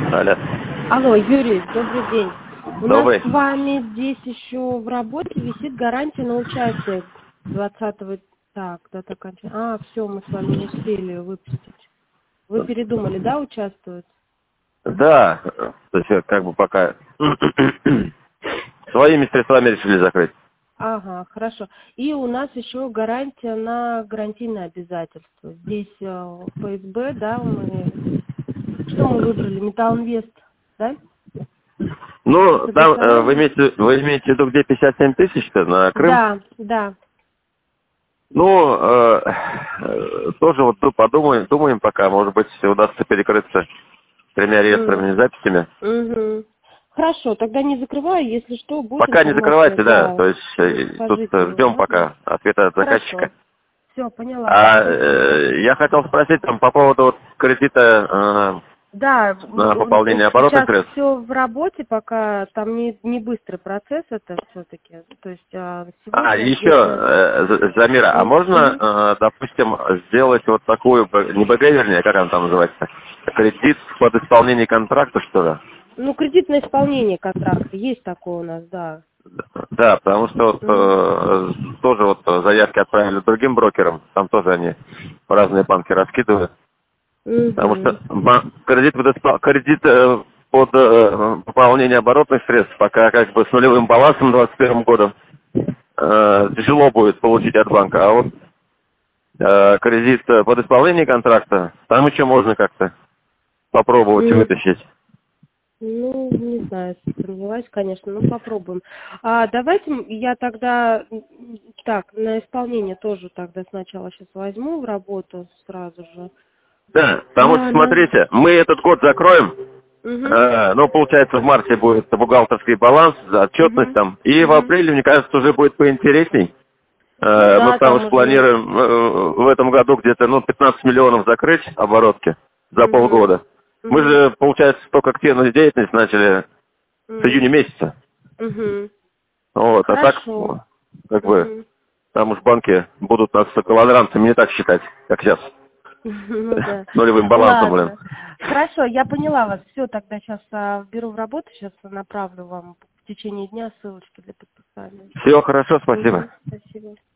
Алло. Алло, Юрий, добрый день. У нас Добрый. с вами здесь еще в работе висит гарантия на участие 20-го. Так, дата окончания. Все, мы с вами не успели ее выпустить. Вы передумали, да, участвовать? Да, то есть как бы пока своими средствами решили закрыть. Ага, хорошо. И у нас еще гарантия на гарантийное обязательство. Здесь ФСБ, да, что мы выбрали? Металлинвест, да? Ну, там вы Предоставляем? имеете в виду, где 57 тысяч-то на Крым? Да, да. Ну, тоже вот тут думаем пока, может быть, удастся перекрыться 3 реестрами записями. Угу. Хорошо, тогда не закрываю, если что, будет Пока не информация, закрывайте, да, да, то есть тут скажите мне, ждем ладно? пока ответа от заказчика. Хорошо. Все, поняла вас, А спасибо. я хотел спросить там по поводу вот кредита Да, на пополнение оборотных сейчас средств. все в работе, пока там не быстрый процесс это все-таки. То есть сегодня Еще, где-то... Замира, а Мгм. можно, допустим, сделать вот такую, не БГ, вернее, как она там называется, кредит под исполнение контракта, что ли? Ну, кредитное исполнение контракта, есть такое у нас, да. Да, потому что вот, Мгм. тоже вот заявки отправили другим брокерам, там тоже они в разные банки раскидывают. Потому что Мгм. кредит под пополнение оборотных средств пока как бы с нулевым балансом 2021 годом тяжело будет получить от банка. А вот кредит под исполнение контракта, там еще можно как-то попробовать вытащить. Ну, не знаю, сомневаюсь, конечно, ну попробуем. Давайте я тогда, так, на исполнение тоже тогда сначала сейчас возьму в работу сразу же. Да, потому что, На... смотрите, мы этот год закроем, Угу, ну, получается, в марте будет бухгалтерский баланс, отчетность угу, там, и в угу. апреле, мне кажется, уже будет поинтересней. Ну Мы да, там там уж уже. планируем в этом году где-то, 15 миллионов закрыть оборотки за Угу, полгода. Мы угу, же, получается, только активную деятельность начали с июня месяца. угу. Вот, а так, Хорошо. как бы, Угу. там уж банки будут нас коллаборантами не так считать, как сейчас. Ну да. С нулевым балансом, блин. Ладно. Хорошо, я поняла вас. Все, тогда сейчас беру в работу, сейчас направлю вам в течение дня ссылочки для подписания. Все хорошо, спасибо. Угу. Спасибо.